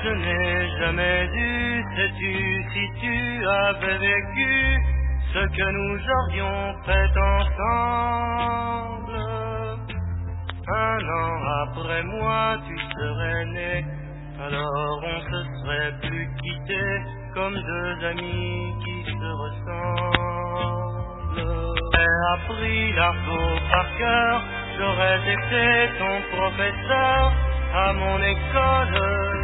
je n'ai jamais eu. Sais-tu si tu avais vécu ce que nous aurions fait ensemble? Un an après moi, tu serais né, alors on se serait plus quittés comme deux amis qui se ressemblent. J'ai appris l'argot par cœur, j'aurais été ton professeur à mon école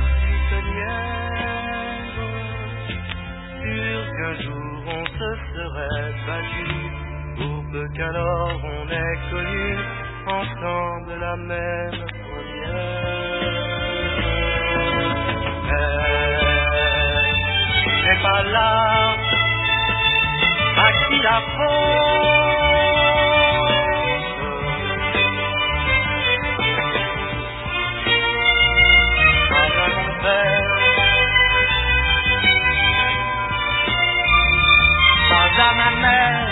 hôtelière. Sûr qu'un jour on se serait battu pour peu qu'alors on ait connu ensemble la même première. Mais c'est pas là à qui la faute. Pas à mon père, pas à ma mère.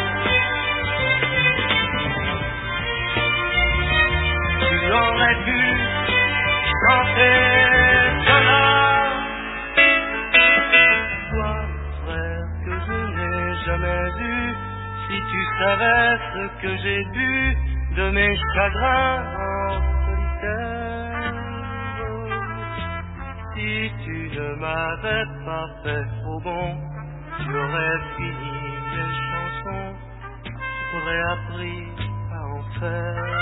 J'aurais pu chanter cela. Toi, frère, que je n'ai jamais vu, si tu savais ce que j'ai bu de mes chagrins en solitaire. Si tu ne m'avais pas fait trop bon, j'aurais fini mes chansons, j'aurais appris à en faire.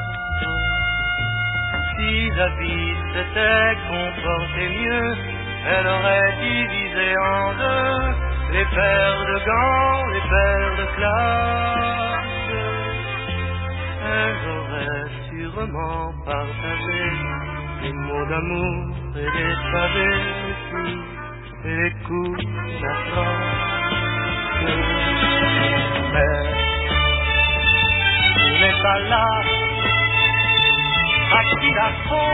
Si la vie s'était comportée mieux, elle aurait divisé en deux les paires de gants, les paires de classe. Elle aurait sûrement partagé les mots d'amour et les pavés, et les coups d'approche. Mais tu n'es pas là. À qui la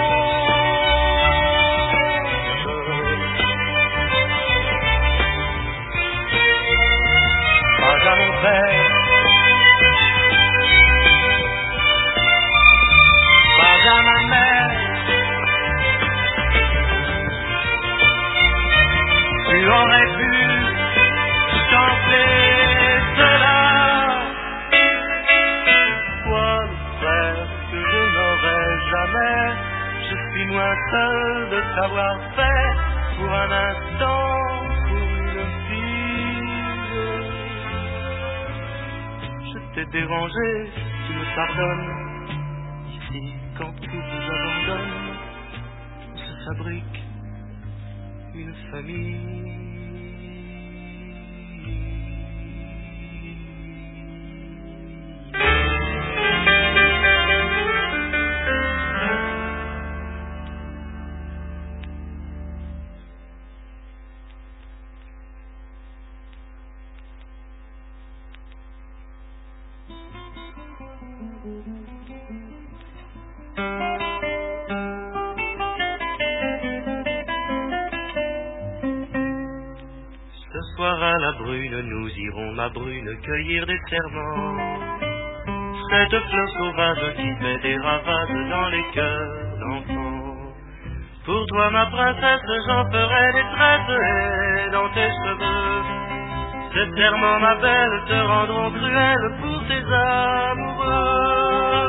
faute? Pas à mon père, pas à ma mère. Tu aurais pu chanter cela. Toi, le frère que je n'aurais jamais, je suis moins seul de savoir faire pour un instant, pour une fille. Je t'ai dérangé, tu me pardonnes. Ici, quand tout vous abandonne, on se fabrique une famille. Ce soir à la brune, nous irons, ma brune, cueillir des serments. Cette fleur sauvage qui fait des ravages dans les cœurs d'enfants. Pour toi, ma princesse, j'en ferai des tresses et dans tes cheveux. Ces serments, ma belle, te rendront cruelle pour tes amoureux.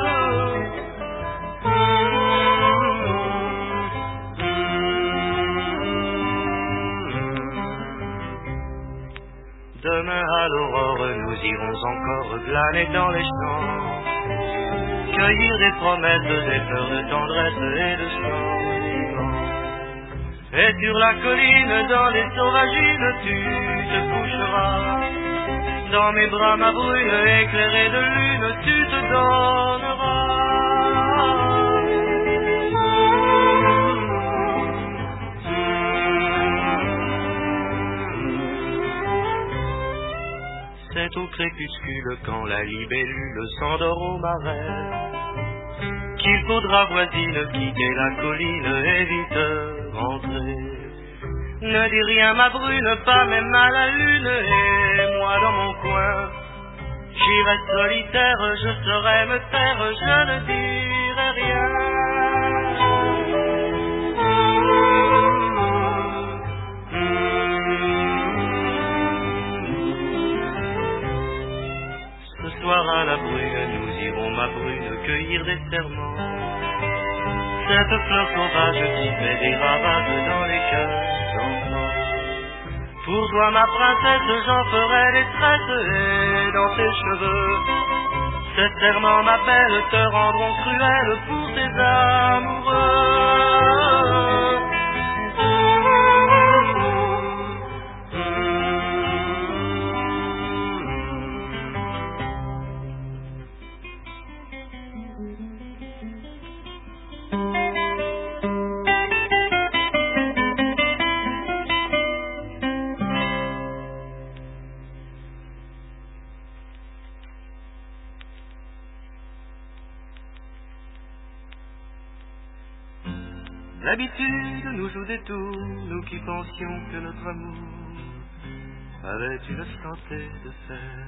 Demain à l'aurore, nous irons encore glaner dans les champs, cueillir des promesses, des fleurs de tendresse et de sentiments. Et sur la colline, dans les sauvagines, tu te coucheras. Dans mes bras, ma brune, éclairée de lune, tu te donneras. C'est au crépuscule, quand la libellule s'endort au marais, qu'il faudra, voisine, quitter la colline et vite rentrer. Ne dis rien, ma brune, pas même à la lune, et moi dans mon coin, j'irai solitaire, je saurai me taire, je ne dirai rien. serments. Cette fleur sauvage qui fait des ravages dans les cœurs d'enfants. Pour toi ma princesse, j'en ferai des tresses et dans tes cheveux. Ces serments, ma belle, te rendront cruelle pour tes amoureux. L'habitude nous joue des tours, nous qui pensions que notre amour avait une santé de fer.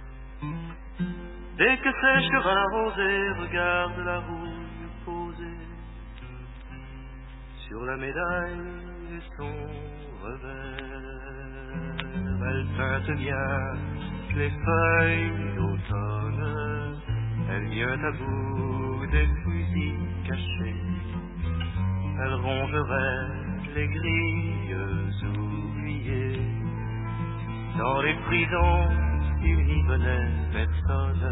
Dès que séchera la rosée, regarde la rouille posée sur la médaille et son revers. Elle teinte bien les feuilles d'automne, elle vient à bout des fusils cachés. Elle rongerait les grilles oubliées. Dans les prisons, il n'y venait personne.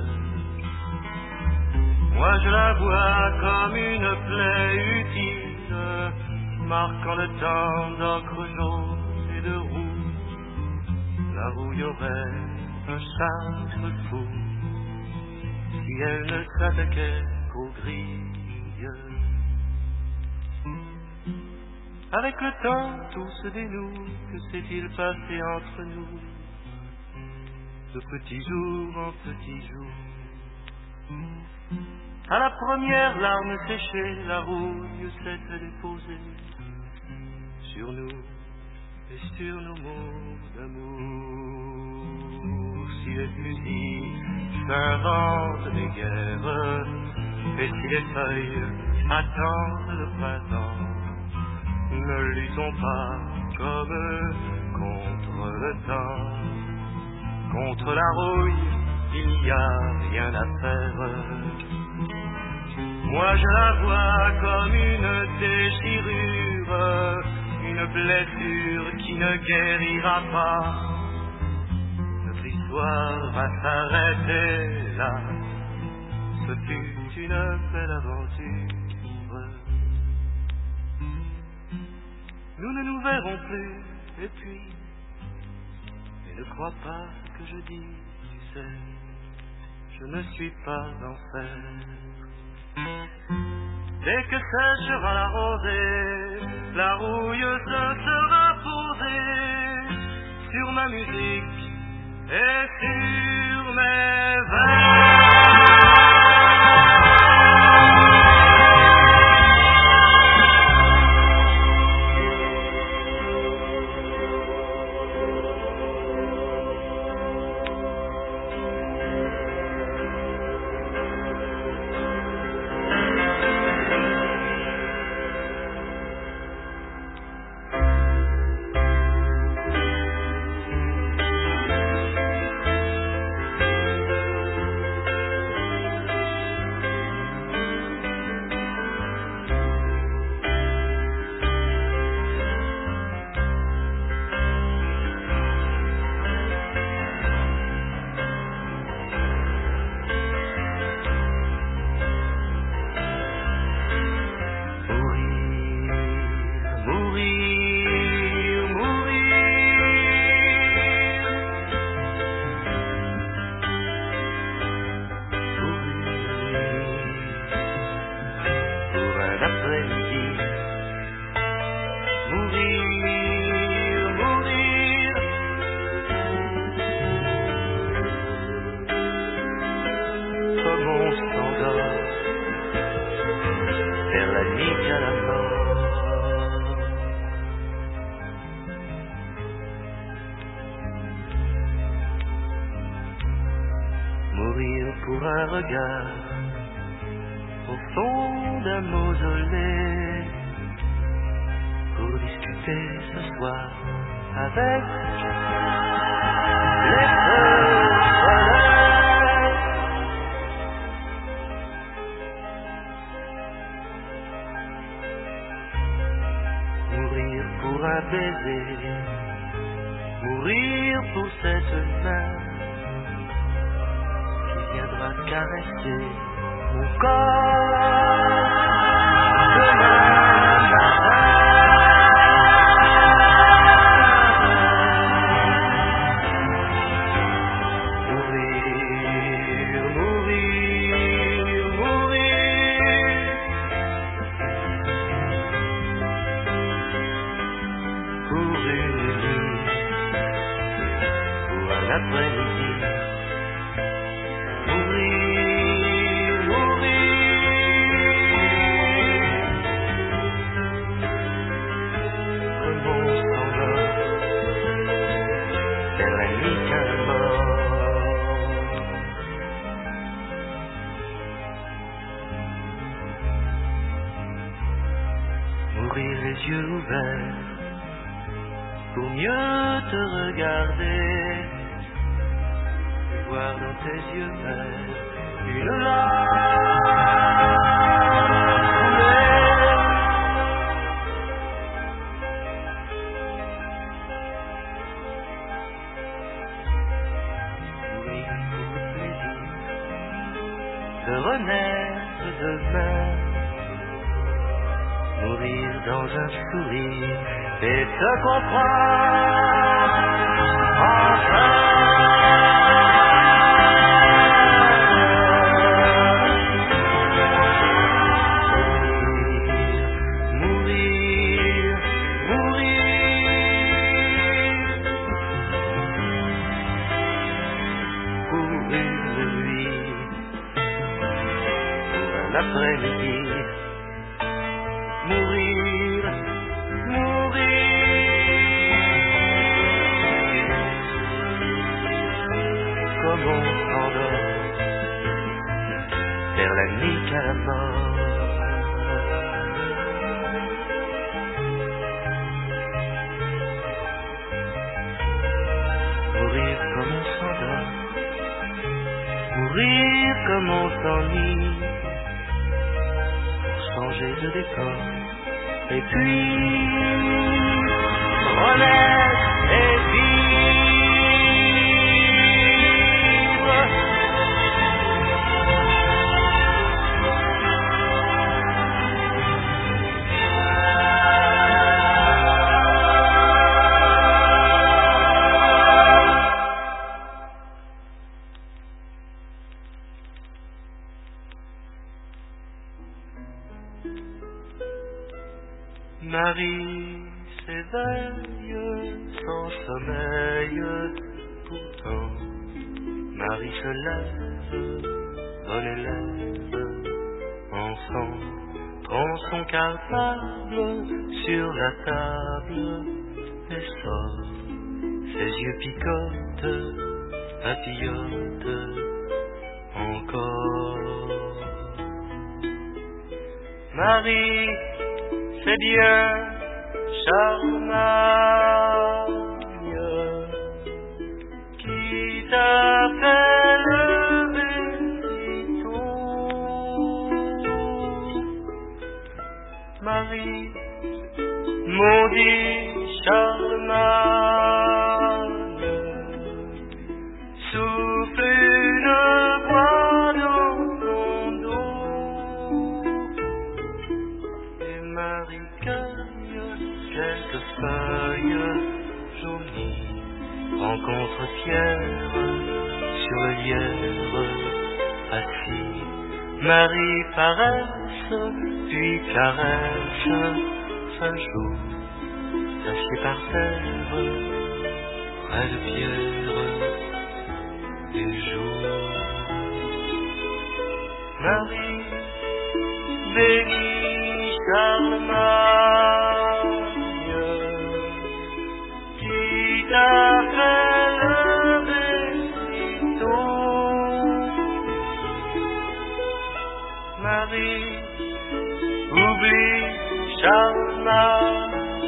Moi je la vois comme une plaie utile, marquant le temps d'encre jaune et de roux. La rouille aurait un charme fou si elle ne s'attaquait qu'aux grilles. Avec le temps, tout se dénoue, que s'est-il passé entre nous, de petit jour en petit jour. À la première larme séchée, la rouille s'est déposée sur nous et sur nos mots d'amour. Si les fusils s'inventent des guerres, et si les feuilles attendent le printemps, ne luttons pas comme contre le temps. Contre la rouille, il n'y a rien à faire. Moi je la vois comme une déchirure, une blessure qui ne guérira pas. Notre histoire va s'arrêter là. Ce fut une belle aventure. Nous ne nous verrons plus, et puis, mais ne crois pas ce que je dis, tu sais, je ne suis pas en fer. Dès que séchera la rosée, la rouille se sera posée sur ma musique et sur mes vers. Pour un regard au fond d'un mausolée, pour discuter ce soir avec les feux solaires. pour un baiser, mourir pour cette main qui viendra caresser mon corps demain matin. Mourir, mourir, mourir pour une nuit, pour un après-midi. Mourir, mourir comme on s'endort vers la nuit qu'un mort. Mourir les yeux ouverts pour mieux te regarder, et voir dans tes yeux verts une larme couler. Mourir pour le plaisir de renaître demain, mourir dans un sourire et te comprendre enfin. Mourir, mourir pour une nuit, pour un après-midi. Mourir, mourir comme on s'endort vers la nuit qu'à la mort. Mourir comme on s'endort, mourir comme on s'ennuie, pour changer de décor et puis renaître et vivre. Marie s'éveille sans sommeil, pourtant Marie se lève, bonne élève, enfant, prend son cartable sur la table et sort, ses yeux picotent, papillotent encore. Marie, c'est bien Charlemagne qui t'a fait lever si tôt. Marie, maudit Charlemagne, souffle une voix dans ton dos, et Marie quelques feuilles jaunies, rencontre Pierre sur le lierre assis. Marie paresse, puis caresse, sa joue, assis par terre, près de Pierre et joue. Marie bénit Charlemagne, qui t'a fait lever si tôt. Marie, oublie Charlemagne,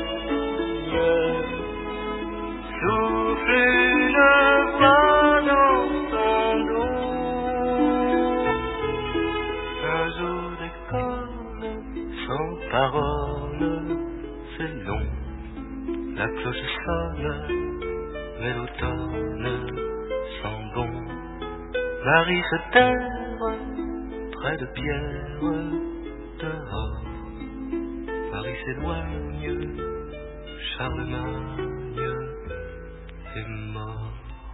souffle une voix dans ton dos. Un jour d'école sans parole, c'est long La cloche sonne, mais l'automne sent bon. Marie se terre près de Pierre dehors. Paris s'éloigne, Charlemagne est mort.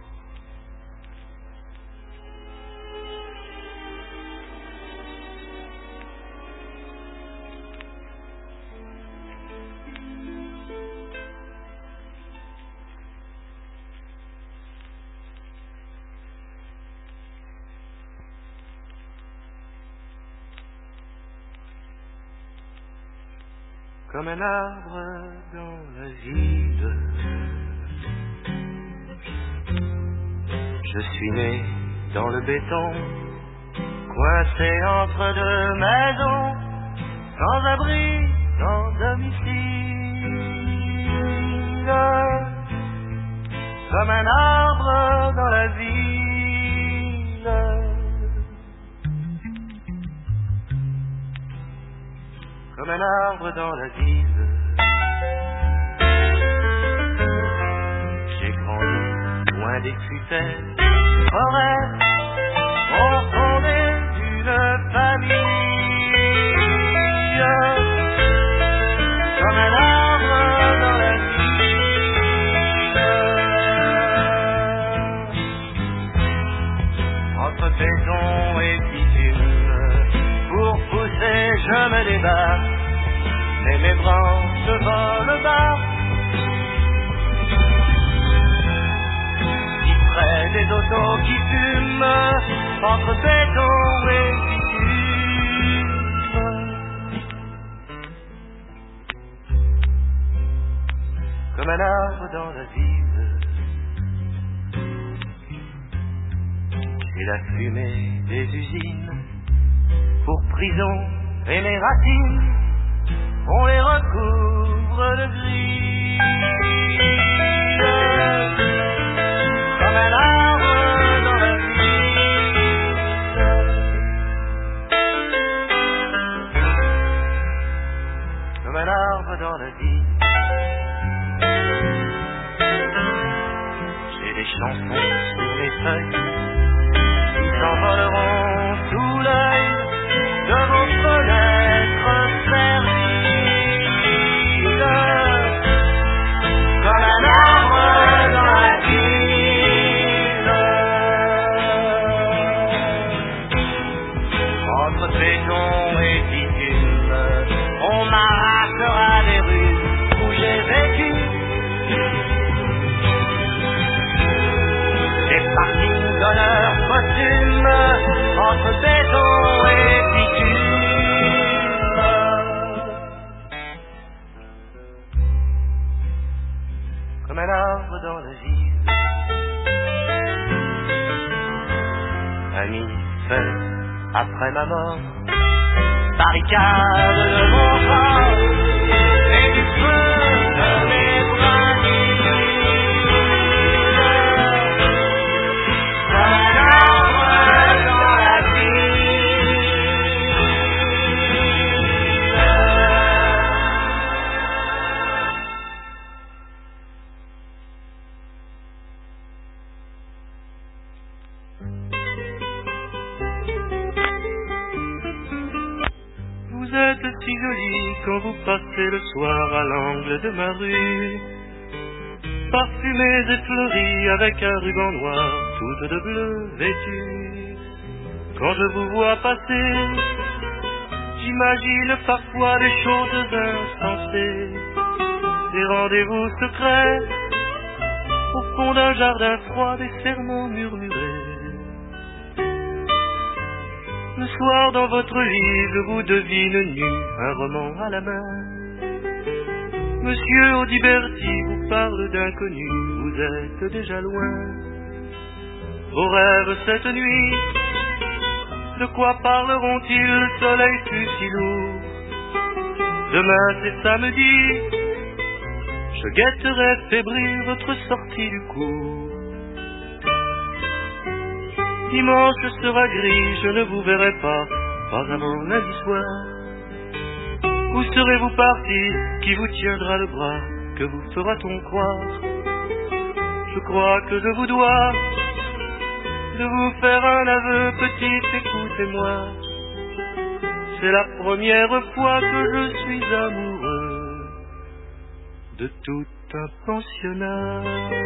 Comme un arbre dans la ville, je suis né dans le béton, coincé entre deux maisons, sans abri, sans domicile. Comme un arbre dans la ville, comme un arbre dans la ville. J'ai grandi loin des critères, forêts, au fondé d'une famille. Comme un arbre dans la ville. Entre béton et bitume, pour pousser je me débat, mais mes branches volent bas. Si près des autos qui fument, entre béton et bitume. Comme un arbre dans la ville, et la fumée des usines pour prison, et mes racines, on les recouvre de gris. Comme un arbre dans la ville. Comme un arbre dans la vie. J'ai des chansons sur les feuilles qui s'envoleront sous l'œil de vos fenêtres serviles. Comme un arbre dans la ville. Entre béton et bitume, on m'arrachera des rues où j'ai vécu. Des parkings d'honneur costume, entre béton et bitume. Comme un arbre dans la ville. Ami fait après ma mort, barricade de mon corps et du feu de mes brindilles. Comme un arbre dans la ville. Vous êtes si jolie quand vous passez le soir à l'angle de ma rue, parfumée et fleurie avec un ruban noir, toute de bleu vêtue. Quand je vous vois passer, j'imagine parfois des choses insensées, des rendez-vous secrets, au fond d'un jardin froid, des serments murmurés. Le soir dans votre lit, je vous devine nu, un roman à la main. Monsieur Audiberti vous parle d'inconnu, vous êtes déjà loin. Vos rêves cette nuit, de quoi parleront-ils? Le soleil fut si lourd. Demain c'est samedi, je guetterai fébrile votre sortie du cours. Dimanche sera gris, je ne vous verrai pas avant lundi soir. Où serez-vous parti? Qui vous tiendra le bras? que vous fera-t-on croire? Je crois que je vous dois de vous faire un aveu, petite, écoutez-moi. C'est la première fois que je suis amoureux de tout un pensionnat.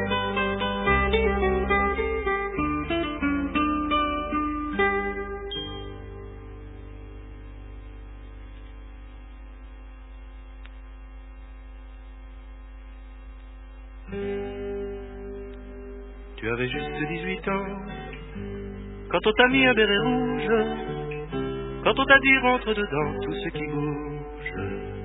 Tu avais juste 18 ans quand on t'a mis un béret rouge, quand on t'a dit rentre dedans tout ce qui bouge.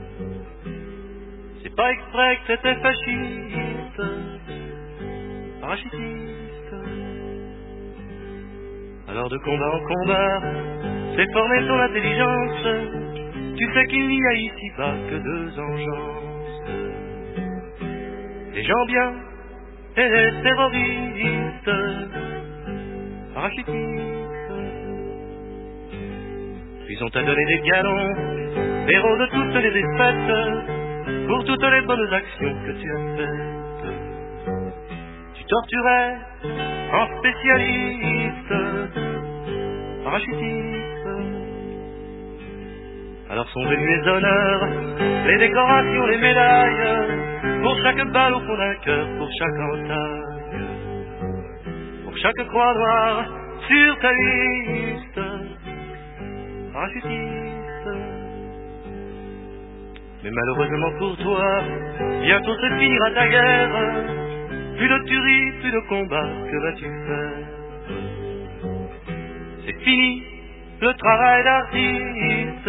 C'est pas exprès que t'étais fasciste, parachutiste. Alors de combat en combat, c'est former ton intelligence. Tu sais qu'il n'y a ici-bas que deux engences, les gens bien et les terroristes, parachutistes. Puis on t'a donné des galons, héros de toutes les défaites, pour toutes les bonnes actions que tu as faites. Tu torturais en spécialiste, parachutiste. Alors sont venus les honneurs, les décorations, les médailles, pour chaque balle au fond d'un cœur, pour chaque entaille, pour chaque croix noire sur ta liste, parachutiste. Mais malheureusement pour toi, bientôt se finira ta guerre. Plus de tuerie, plus de combat, que vas-tu faire? C'est fini le travail d'artiste,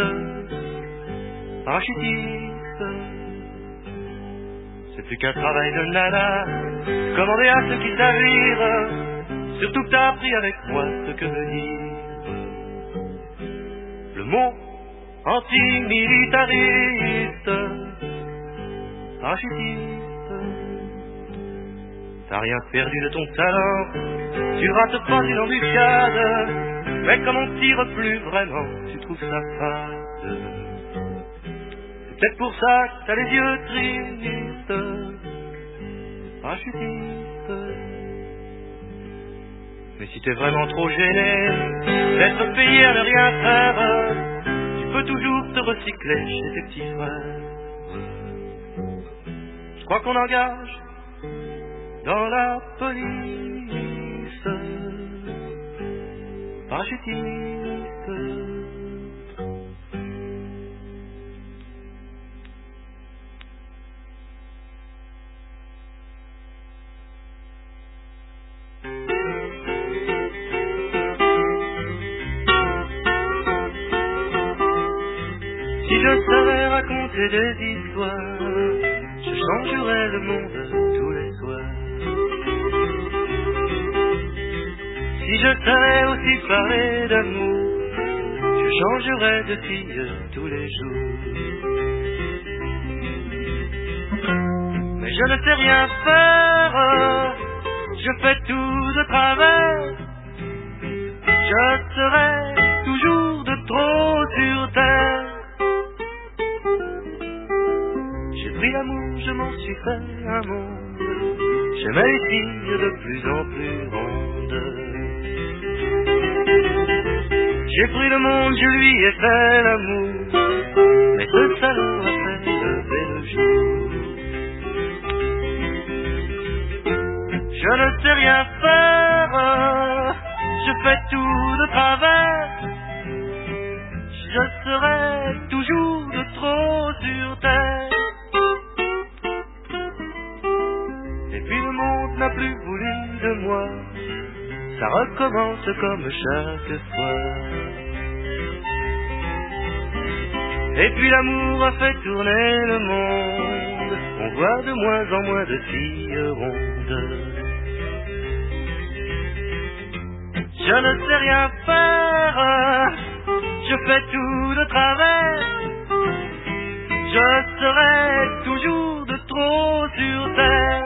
parachutiste. C'est plus qu'un travail de nana, commandé à ceux qui savent lire. Surtout que t'as appris avec moi ce que veut dire le mot antimilitariste, parachutiste. T'as rien perdu de ton talent, tu rates pas une embuscade, mais comme on tire plus vraiment, tu trouves ça fade. C'est peut-être pour ça que t'as les yeux tristes, parachutiste. Mais si t'es vraiment trop gêné d'être payé à ne rien faire, tu peux toujours te recycler chez tes petits frères. Je crois qu'on engage dans la police, parachutiste. Si je savais raconter des histoires, je changerais le monde tous les soirs. Si je savais aussi parler d'amour, je changerais de fille tous les jours. Mais je ne sais rien faire, je fais tout de travers. Je serai toujours de trop sur terre. J'ai pris l'amour, je m'en suis fait un monde. J'aimais les filles de plus en plus rondes. J'ai pris le monde, je lui ai fait l'amour, mais ce salaud a fait lever le jour. Je ne sais rien faire, je fais tout de travers. Je serai toujours de trop sur terre. Et puis le monde n'a plus voulu de moi, ça recommence comme chaque fois. Et puis l'amour a fait tourner le monde, on voit de moins en moins de filles rondes. Je ne sais rien faire, je fais tout de travers. Je serai toujours de trop sur terre.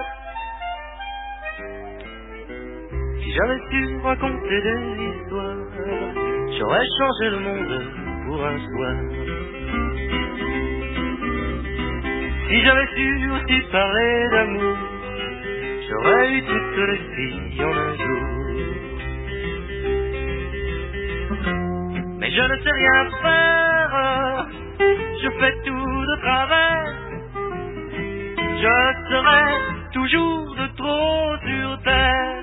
Si j'avais su raconter des histoires, j'aurais changé le monde pour un soir. Si j'avais su aussi parler d'amour, j'aurais eu toutes les filles en un jour. Mais je ne sais rien faire, je fais tout de travers. Je serai toujours de trop sur terre.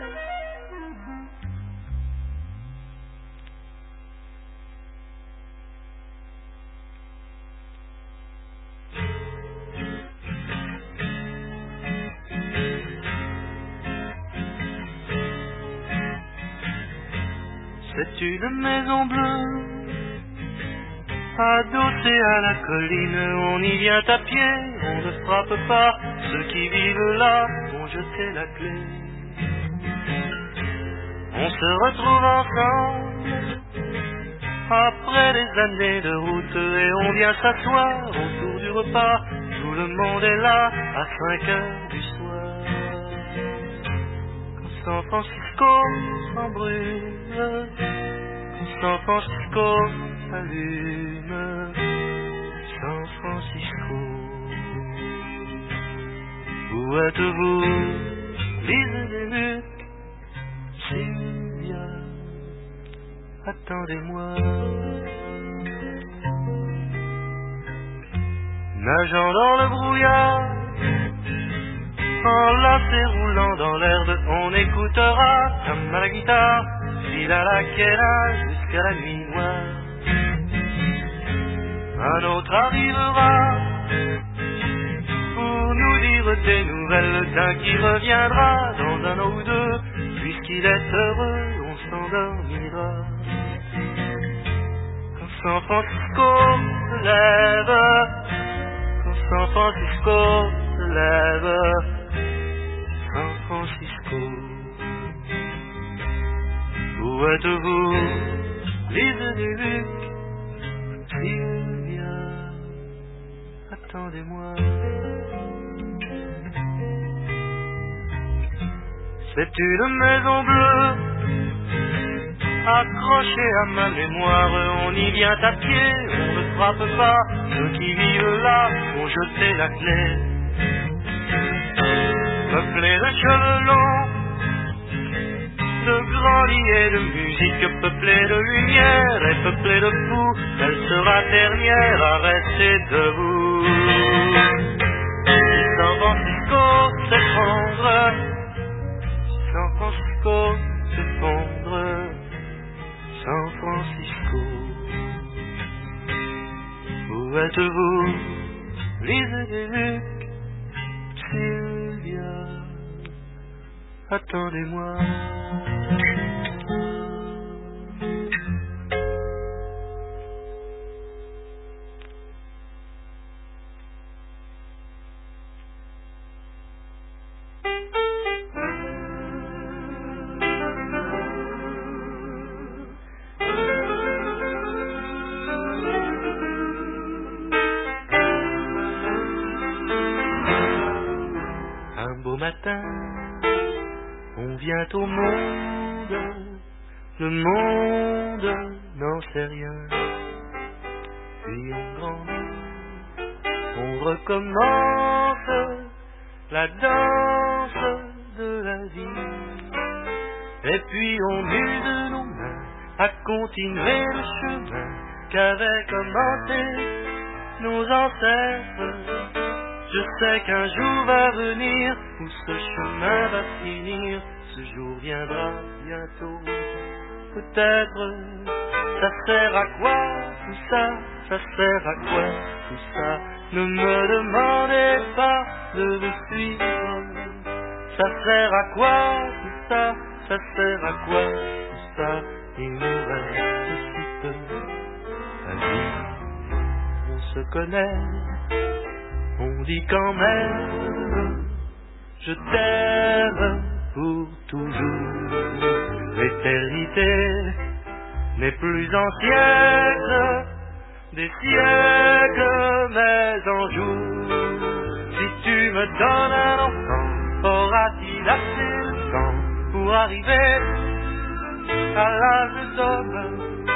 C'est une maison bleue, adossée à la colline. On y vient à pied, on ne frappe pas. Ceux qui vivent là ont jeté la clé. On se retrouve ensemble après des années de route et on vient s'asseoir autour du repas. Tout le monde est là à 5 heures du soir. Quand San Francisco s'embrûle, quand San Francisco s'allume, San Francisco. Où êtes-vous, Lise des Lucs, Sylvia, attendez-moi. Nageant dans le brouillard, enlacé roulant dans l'herbe, on écoutera comme à la guitare, fil à la quena jusqu'à la nuit noire. Un autre arrivera pour nous dire des nouvelles d'un qui reviendra dans un an ou deux. Puisqu'il est heureux, on s'endormira. Quand San Francisco se lève, quand San Francisco se lève, San Francisco. Où êtes-vous, Lise des Lucs, Sylvia, attendez-moi. C'est une maison bleue, accrochée à ma mémoire. On y vient à pied, on ne frappe pas. Ceux qui vivent là ont jeté la clé. Peuplée de cheveux longs, de grands lits et de musique, peuplée de lumière et peuplée de fous, elle sera dernière à rester debout. San Francisco s'effondre, San Francisco s'effondre, San Francisco. Où êtes-vous, Lise des Lucs, Sylvia, attendez-moi. Un beau matin, on vient au monde, le monde n'en sait rien. Puis on grandit, on recommence la danse de la vie. Et puis on use nos mains à continuer le chemin qu'avaient commencé nos ancêtres. Je sais qu'un jour va venir où ce chemin va finir. Ce jour viendra bientôt. Peut-être, ça sert à quoi tout ça? Ça sert à quoi tout ça? Ne me demandez pas de me suivre. Ça sert à quoi tout ça? Ça sert à quoi tout ça? Il nous reste si peu à vivre. On se connaît. On dit quand même, je t'aime pour toujours. L'éternité n'est plus en siècles, des siècles, mais en jours. Si tu me donnes un enfant, aura-t-il assez de temps pour arriver à l'âge d'homme?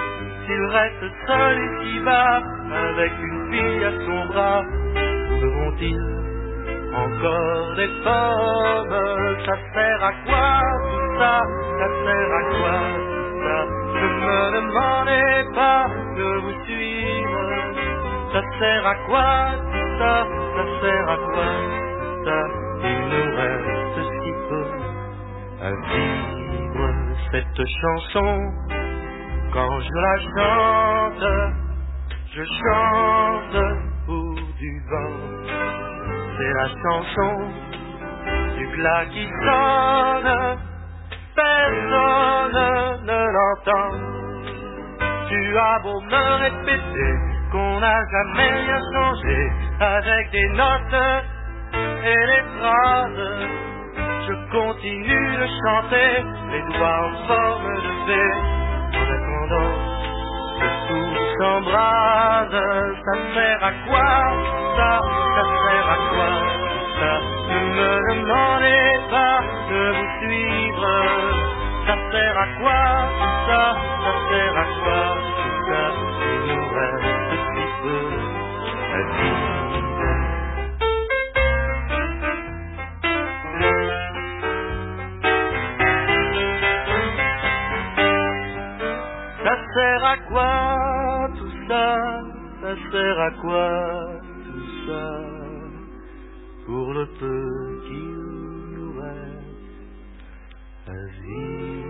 S'il reste seul ici-bas, avec une fille à son bras, pourront reste-t-il encore des pommes? Ça sert à quoi tout ça? Ça sert à quoi tout ça? Ne me demandez pas de vous suivre. Ça sert à quoi tout ça? Ça sert à quoi tout ça? Il nous reste si peu à vivre. Cette chanson, quand je la chante, je chante pour du vent. C'est la chanson du plat qui sonne, personne ne l'entend. Tu as beau me répéter qu'on n'a jamais rien changé, avec des notes et des phrases, je continue de chanter, les doigts en forme de V, en attendant que tout s'embrase. Ça sert à quoi ça? Ça sert à quoi ça? Ne me demandez pas de vous suivre. Ça sert à quoi ça? Ça sert à quoi ça? Il nous reste si peu à vivre. Ça sert à quoi tout ça? Ça sert à quoi tout ça? Pour le peu qu'il nous reste à vivre.